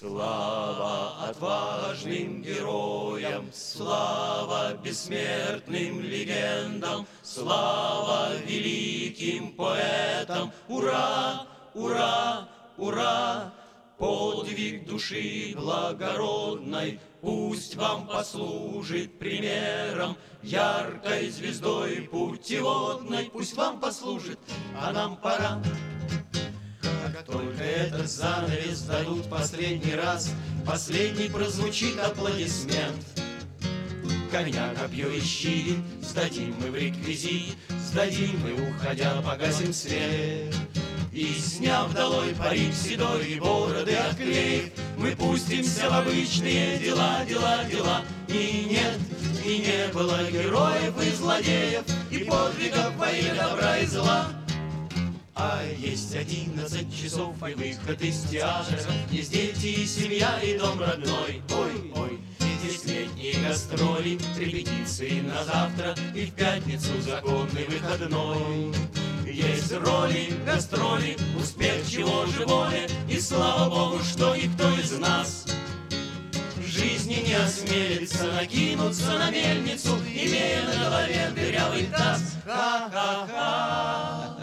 Слава отважным героям, слава бессмертным легендам, слава великим поэтам. Ура, ура, ура! Подвиг души благородной пусть вам послужит примером, яркой звездой путеводной пусть вам послужит, а нам пора. Как только этот занавес дадут последний раз, последний прозвучит аплодисмент. Коня, копье и щит сдадим мы в реквизит, сдадим мы, уходя, погасим свет. И, сняв долой парик седой и бороды отклеив, мы пустимся в обычные дела, дела, дела. И нет, и не было героев и злодеев, и подвигов во имя добра и зла. А есть 11 часов и выход из театра, есть дети и семья и дом родной. Ой, ой, и здесь летние гастроли, репетиции на завтра, и в пятницу законный выходной. Есть роли, гастроли, успех чего же более, и слава Богу, что никто из нас в жизни не осмелится накинуться на мельницу, имея на голове дырявый таз. Ха-ха-ха!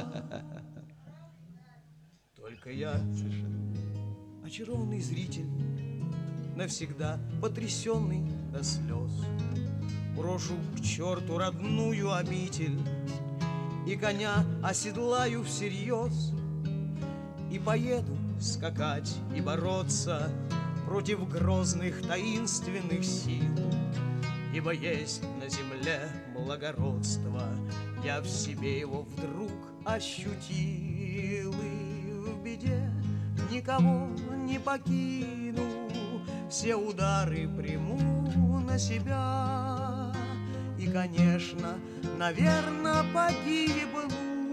Только я, очарованный зритель, навсегда потрясенный до слез, брошу к черту родную обитель и коня оседлаю всерьез, и поеду скакать и бороться против грозных таинственных сил. Ибо есть на земле благородство, я в себе его вдруг ощутил, и в беде никого не покину, все удары приму на себя. И, конечно, наверно, погибну,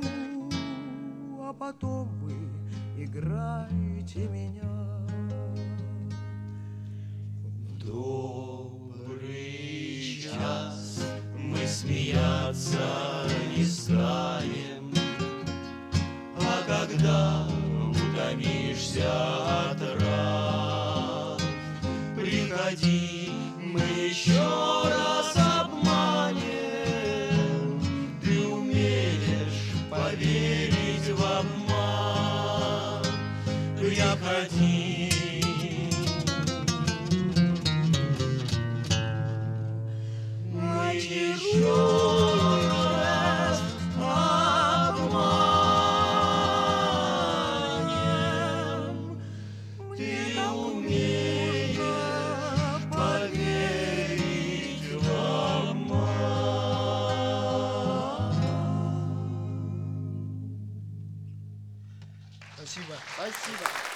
а потом вы играете меня. В добрый час мы смеяться не станем, а когда утомишься от ран, приходи, мы еще раз обманем. Ты умеешь поверить в обман, приходи. Мы еще раз обманем. Ты умеешь поверить в обман. Спасибо. Спасибо.